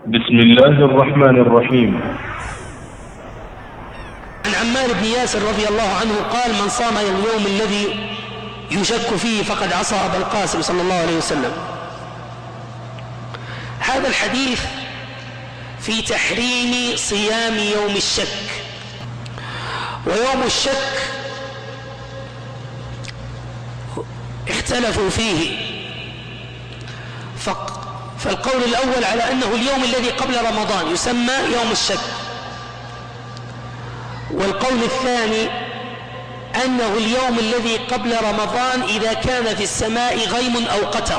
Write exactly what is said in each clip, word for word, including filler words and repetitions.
بسم الله الرحمن الرحيم. عن عمار بن ياسر رضي الله عنه قال: من صام اليوم الذي يشك فيه فقد عصى أبا القاسم صلى الله عليه وسلم. هذا الحديث في تحريم صيام يوم الشك. ويوم الشك اختلفوا فيه، فالقول الأول على أنه اليوم الذي قبل رمضان يسمى يوم الشك، والقول الثاني أنه اليوم الذي قبل رمضان إذا كان في السماء غيم أو قتر،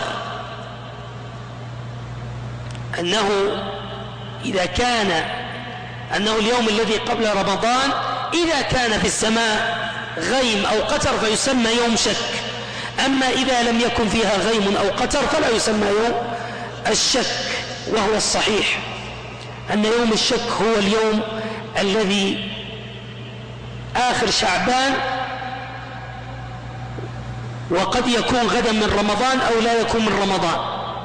أنه إذا كان أنه اليوم الذي قبل رمضان إذا كان في السماء غيم أو قتر فيسمى يوم شك، أما إذا لم يكن فيها غيم أو قتر فلا يسمى يوم الشك. وهو الصحيح أن يوم الشك هو اليوم الذي آخر شعبان، وقد يكون غدا من رمضان أو لا يكون من رمضان،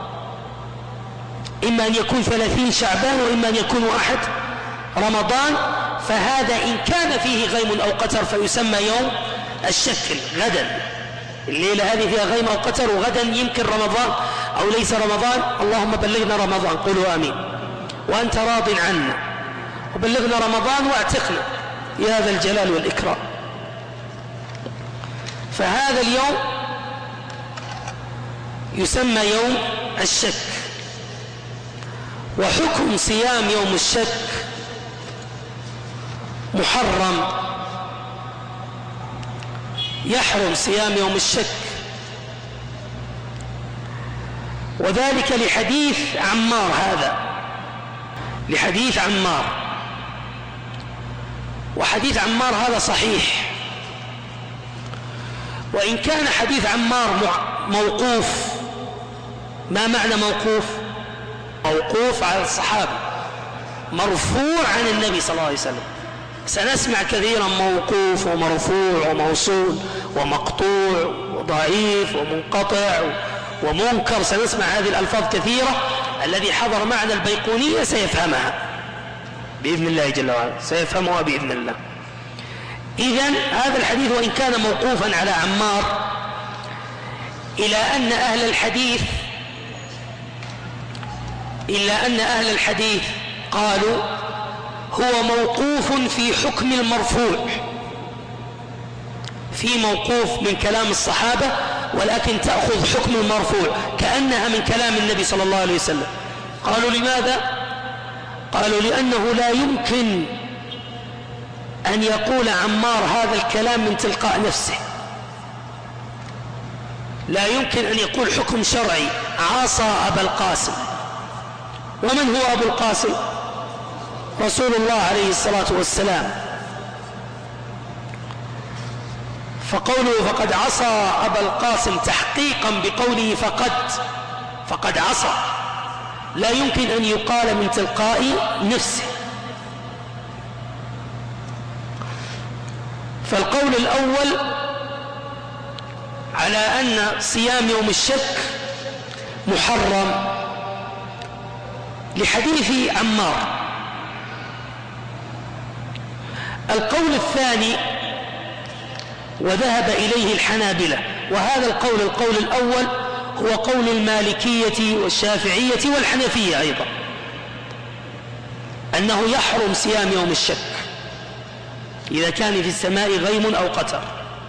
إما أن يكون ثلاثين شعبان وإما أن يكون واحد رمضان، فهذا إن كان فيه غيم أو قتر فيسمى يوم الشك. غدا الليلة هذه فيها غيم أو قتر، وغدا يمكن رمضان أو ليس رمضان، اللهم بلغنا رمضان، قولوا آمين، وأنت راض عنا، وبلغنا رمضان واعتقنا يا ذا الجلال والإكرام. فهذا اليوم يسمى يوم الشك. وحكم صيام يوم الشك محرم، يحرم صيام يوم الشك، وذلك لحديث عمار، هذا لحديث عمار، وحديث عمار هذا صحيح، وإن كان حديث عمار موقوف. ما معنى موقوف؟ موقوف على الصحابة، مرفوع عن النبي صلى الله عليه وسلم. سنسمع كثيرا موقوف ومرفوع وموصول ومقطوع وضعيف ومنقطع ومنكر، سنسمع هذه الألفاظ كثيرة. الذي حضر معنا البيقونية سيفهمها بإذن الله جل وعلا، سيفهمها بإذن الله. إذن هذا الحديث وإن كان موقوفا على عمار، إلى أن أهل الحديث إلا أن أهل الحديث قالوا هو موقوف في حكم المرفوع، في موقوف من كلام الصحابة ولكن تأخذ حكم المرفوع كأنها من كلام النبي صلى الله عليه وسلم. قالوا لماذا؟ قالوا لأنه لا يمكن أن يقول عمار هذا الكلام من تلقاء نفسه، لا يمكن أن يقول حكم شرعي عصى أبا القاسم. ومن هو أبو القاسم؟ رسول الله عليه الصلاة والسلام. فقوله فقد عصى أبا القاسم تحقيقا بقوله فقد فقد عصى، لا يمكن أن يقال من تلقاء نفسه. فالقول الأول على أن صيام يوم الشك محرم لحديث عمار. القول الثاني وذهب إليه الحنابلة، وهذا القول القول الأول هو قول المالكية والشافعية والحنفية أيضا، أنه يحرم صيام يوم الشك إذا كان في السماء غيم أو قتر.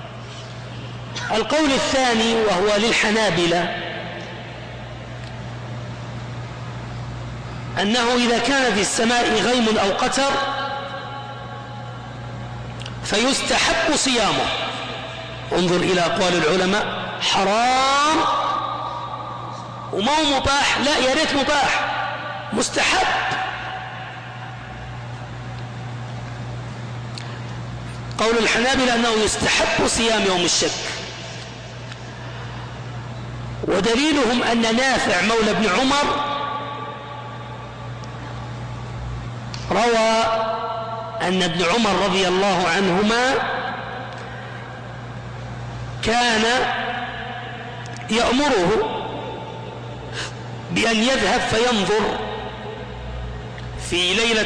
القول الثاني وهو للحنابلة أنه إذا كان في السماء غيم أو قتر فيستحب صيامه. انظر إلى أقوال العلماء، حرام وما هو مباح، لا يا ريت مباح، مستحب. قول الحنابلة أنه يستحب صيام يوم الشك، ودليلهم أن نافع مولى ابن عمر روى أن ابن عمر رضي الله عنهما كان يأمره بأن يذهب فينظر في ليلة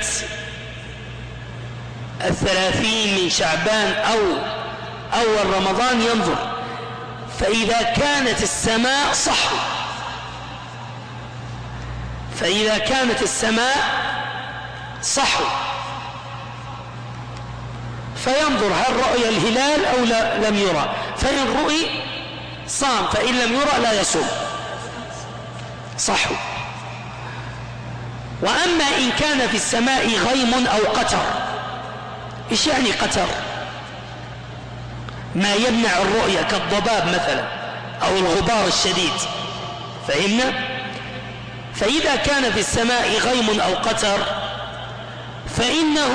الثلاثين من شعبان أو أول رمضان ينظر، فإذا كانت السماء صحو فإذا كانت السماء صحو فينظر هل رؤي الهلال أو لا لم يرى، فإن رؤي صام، فإن لم يرى لا يصوم صحو. وأما إن كان في السماء غيم أو قتر، إيش يعني قتر؟ ما يمنع الرؤية كالضباب مثلا أو الغبار الشديد، فهمنا؟ فإذا كان في السماء غيم أو قتر فإنه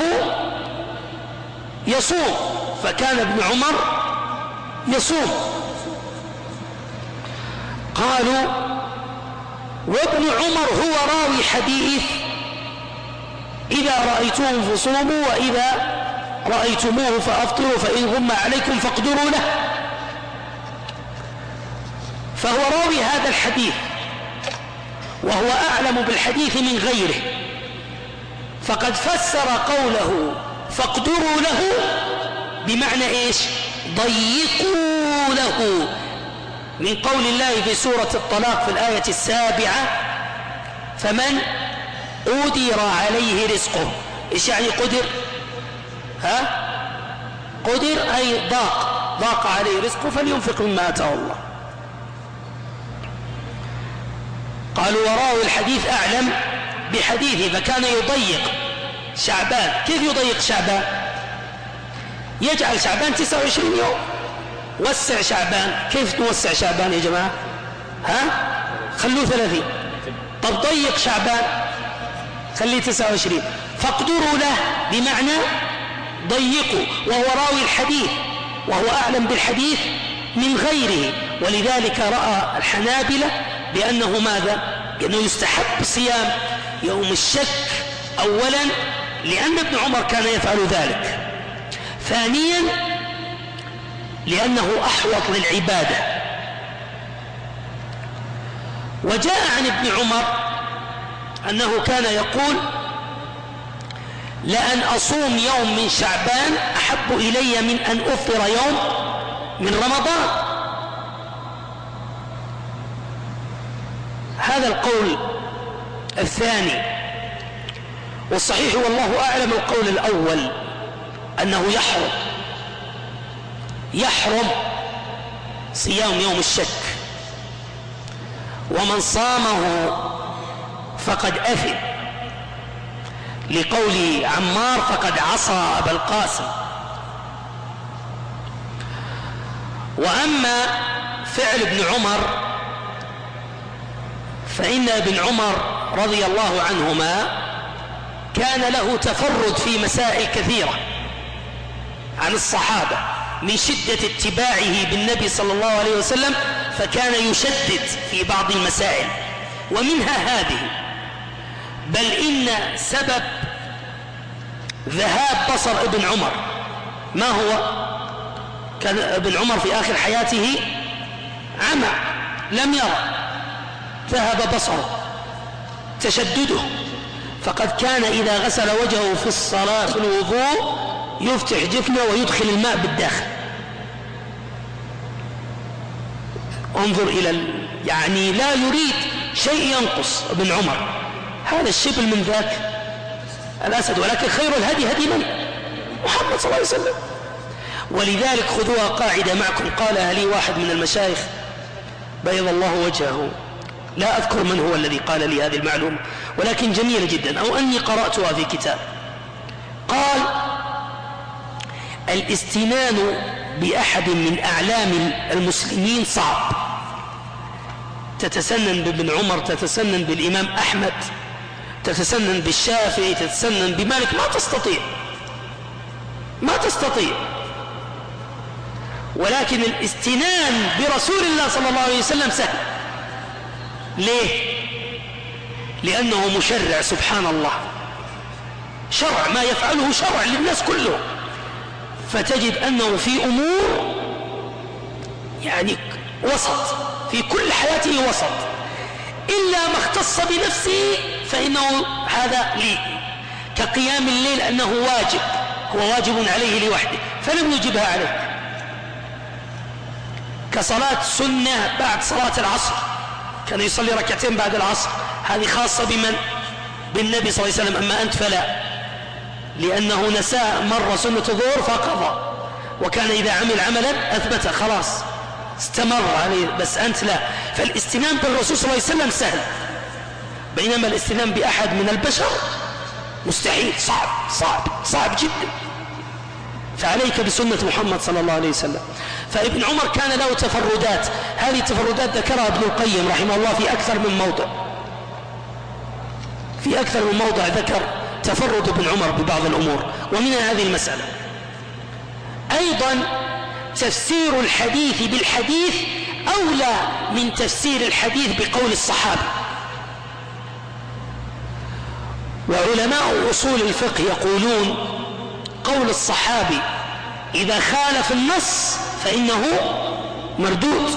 يصوم، فكان ابن عمر يصوم. قالوا وابن عمر هو راوي حديث إذا رأيتوه فصوموا وإذا رأيتموه فأفطروا فإن غم عليكم فاقدروا له، فهو راوي هذا الحديث وهو أعلم بالحديث من غيره، فقد فسر قوله فاقدروا له بمعنى إيش؟ ضيقوا له، من قول الله في سورة الطلاق في الآية السابعة فمن قدر عليه رزقه. إيش يعني قدر؟ ها؟ قدر أي ضاق، ضاق عليه رزقه فلينفق مما آتاه الله. قالوا وراوي الحديث أعلم بحديثه فكان يضيق شعبان. كيف يضيق شعبان؟ يجعل شعبان تسعة وعشرين يوم، وسع شعبان. كيف نوسع شعبان يا جماعة؟ ها؟ خلوه ثلاثين. طب ضيق شعبان خليه تسعة وعشرين. فاقدروا له بمعنى ضيقوا، وهو راوي الحديث وهو أعلم بالحديث من غيره، ولذلك رأى الحنابلة بأنه ماذا؟ بأنه يستحب صيام يوم الشك أولا لأن ابن عمر كان يفعل ذلك، ثانيا لأنه أحوط للعبادة. وجاء عن ابن عمر أنه كان يقول لأن أصوم يوم من شعبان أحب إلي من أن أفطر يوم من رمضان. هذا القول الثاني، والصحيح والله أعلم القول الأول أنه يحرم يحرم صيام يوم الشك، ومن صامه فقد أثم، لقول عمار فقد عصى أبا القاسم. وأما فعل ابن عمر فإن ابن عمر رضي الله عنهما كان له تفرد في مسائل كثيرة عن الصحابة من شدة اتباعه بالنبي صلى الله عليه وسلم، فكان يشدد في بعض المسائل، ومنها هذه. بل إن سبب ذهاب بصر ابن عمر ما هو؟ كان ابن عمر في آخر حياته عمى لم يرى، ذهب بصره تشدده، فقد كان إذا غسل وجهه في الصلاة في الوضوء يفتح جفنه ويدخل الماء بالداخل. انظر إلى ال... يعني لا يريد شيء ينقص ابن عمر، هذا الشبل من ذاك الأسد، ولكن خير الهدي هدي من؟ محمد صلى الله عليه وسلم. ولذلك خذوها قاعدة معكم، قالها لي واحد من المشايخ بيض الله وجهه، لا أذكر من هو الذي قال لي هذه المعلومة، ولكن جميلة جدا، أو أني قرأتها في كتاب. قال الاستنان بأحد من أعلام المسلمين صعب، تتسنن بابن عمر، تتسنن بالإمام أحمد، تتسنن بالشافعي، تتسنن بمالك، ما تستطيع ما تستطيع ولكن الاستنان برسول الله صلى الله عليه وسلم سهل. ليه؟ لأنه مشرع سبحان الله، شرع ما يفعله شرع للناس كله، فتجد أنه في أمور يعني وسط، في كل حياته وسط، إلا ما اختص بنفسه فإنه هذا لي، كقيام الليل أنه واجب، هو واجب عليه لوحده فلم يجبها عليه، كصلاة سنة بعد صلاة العصر، كان يصلي ركعتين بعد العصر، هذه خاصة بمن؟ بالنبي صلى الله عليه وسلم. أما أنت فلا، لأنه نساء مرة سنة الظهر فقضى، وكان إذا عمل عملا أثبته خلاص استمر عليه، بس أنت لا. فالاستنام بالرسول صلى الله عليه وسلم سهل، بينما الاستنام بأحد من البشر مستحيل، صعب صعب صعب جدا. فعليك بسنة محمد صلى الله عليه وسلم. فابن عمر كان له تفردات، هذه التفردات ذكرها ابن القيم رحمه الله في أكثر من موضع، في أكثر من موضع ذكر تفرد ابن عمر ببعض الأمور، ومنها هذه المسألة. أيضا تفسير الحديث بالحديث أولى من تفسير الحديث بقول الصحابة. وعلماء أصول الفقه يقولون قول الصحابي إذا خالف النص فإنه مردود،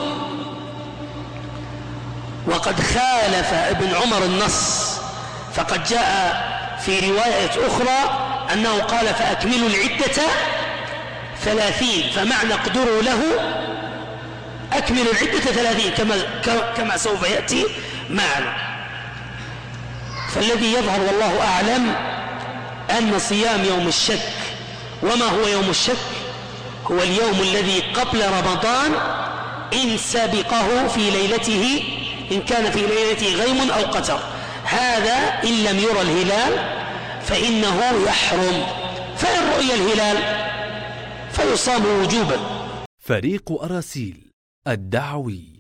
وقد خالف ابن عمر النص، فقد جاء في رواية أخرى أنه قال فأكملوا العدة ثلاثين، فمعنى اقدروا له أكملوا العدة ثلاثين كما, كما سوف يأتي معنا. فالذي يظهر والله أعلم أن صيام يوم الشك، وما هو يوم الشك؟ هو اليوم الذي قبل رمضان إن سبقه في ليلته، إن كان في ليلته غيم أو قتر، هذا إن لم يرى الهلال فإنه يحرم، فإن رؤي الهلال فيصام وجوبا. فريق أراسيل الدعوي.